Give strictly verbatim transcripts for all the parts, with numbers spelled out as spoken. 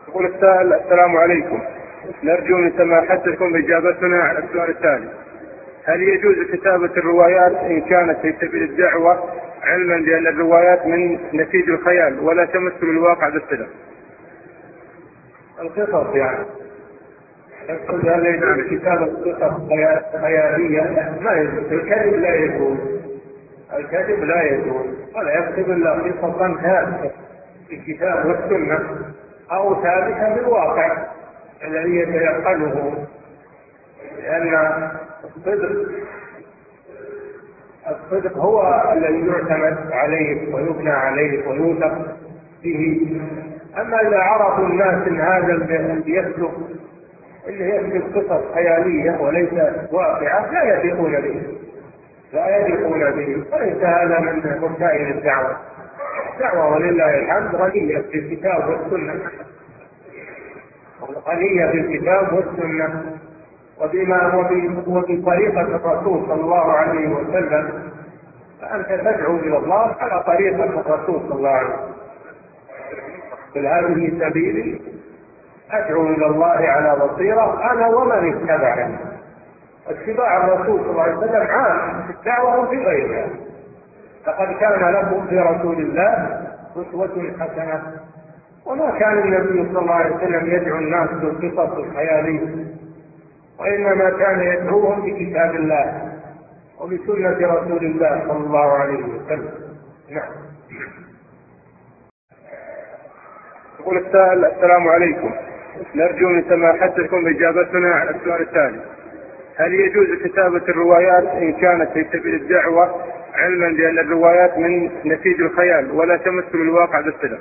يقول السائل: السلام عليكم، نرجو من سماحتكم إجابتنا على السؤال التالي: هل يجوز كتابة الروايات إن كانت في سبيل الدعوة، علما بأن الروايات من نسيج الخيال ولا تمثل الواقع بالصلة؟ القصص يعني يقصد هل يجوز كتابة قصص خيالية؟ ما يجوز. الكذب لا يجوز، الكذب لا يجوز، ولا يكتب إلا قصصا ثابتة في الكتاب والسنة أو ثابتة بالواقع الذي يتيقنه، لأن الصدق الصدق هو الذي يعتمد عليه ويبنى عليه ويوثق به. أما إذا عرفوا الناس إن هذا الذي يصدق اللي يكتب قصص خيالية وليس واقعة لا يثقون به لا يثقون به وليس هذا من وسائل الدعوة. الدعوة ولله الحمد غنية في الكتاب والسنة، غنية في الكتاب والسنة وبما وبطريقة الرسول صلى الله عليه وسلم، فأنت تدعو إلى الله على طريقة الرسول صلى الله عليه وسلم. قل هذه سبيلي أدعو إلى الله على بصيرة أنا ومن اتبعني. اتباع الرسول صلى الله عليه وسلم عام في الدعوة وفي غيرها. لقد كان لكم في رسول الله أسوة حسنة. وما كان النبي صلى الله عليه وسلم يدعو الناس بالقصص الخيالية، وإنما كان يدعوهم بكتاب الله وبسنة رسول الله صلى الله عليه وسلم. نعم. يقول السائل: السلام عليكم، نرجو من سماحتكم إجابتنا على السؤال التالي: هل يجوز كتابة الروايات إن كانت في سبيل الدعوة، علما بأن الروايات من نسيج الخيال ولا تمثل الواقع بالصلة؟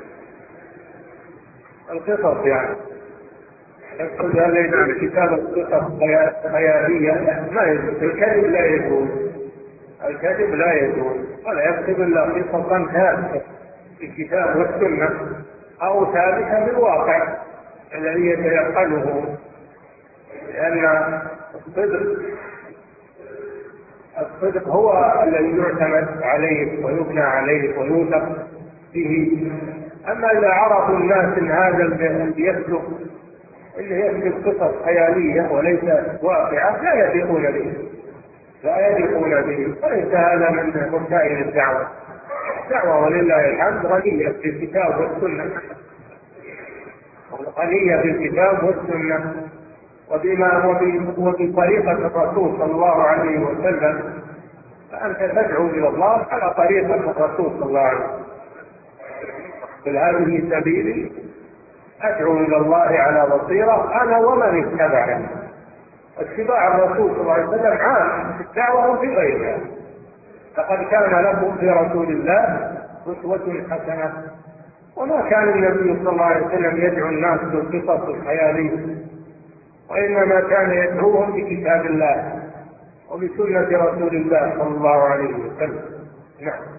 القصص يعني يقصد هل يجوز كتابة قصص خيالية؟ ما يجوز. الكذب لا يجوز، الكذب لا يجوز، ولا يكتب إلا قصصا ثابتة في الكتاب والسنة أو ثابتة بالواقع الذي يتيقنه، لأن الصدق الصدق هو الذي يعتمد عليه ويبنى عليه ويوثق به. أما إذا عرفوا الناس إن هذا الذي يصدق اللي يكتب قصص خيالية وليس واقعة لا يثقون به لا يثقون به وليس هذا من وسائل الدعوة. الدعوة ولله الحمد غنية في الكتاب والسنة، غنية في الكتاب والسنة وبما وبطريقة الرسول صلى الله عليه وسلم، فأنت تدعو إلى الله على طريقة الرسول صلى الله عليه وسلم. قل هذه سبيلي أدعو إلى الله على بصيرة أنا ومن اتبعني. اتباع الرسول صلى الله عليه وسلم عام في الدعوة وفي غيرها. لقد كان لكم في رسول الله أسوة حسنة. وما كان النبي صلى الله عليه وسلم يدعو الناس بالقصص الخيالية، وإنما كان يدعوهم بكتاب الله وبسنة رسول الله صلى الله عليه وسلم. نعم.